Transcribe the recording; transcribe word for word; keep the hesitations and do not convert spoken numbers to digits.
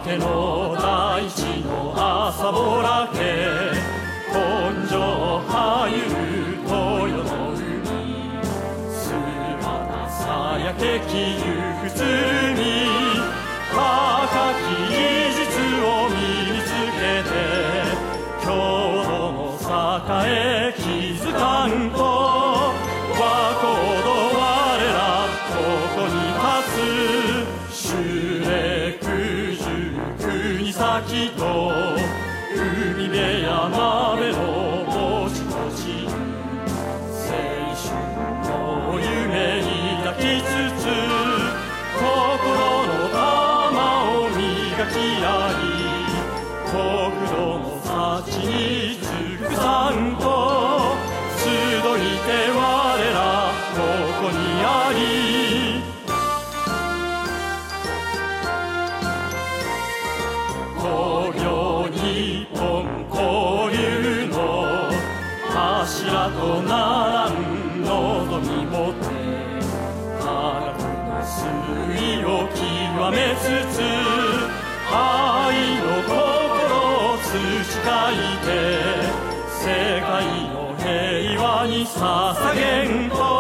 けの大地の朝ぼらけ根性はゆる豊の海姿さやけきゆく鶴に高き技術を身につけて郷土の栄気づかんと和光堂我らここに立つ修暦十国先と海辺や鍋のぼちぼち青春の夢に抱きつつ心の玉を磨き合い国土の幸に尽くさんと集いて我らここにあり工業日本交流の柱とならん望みもって科学の粋を極めつつ愛の心を培いて世界の平和に捧げんと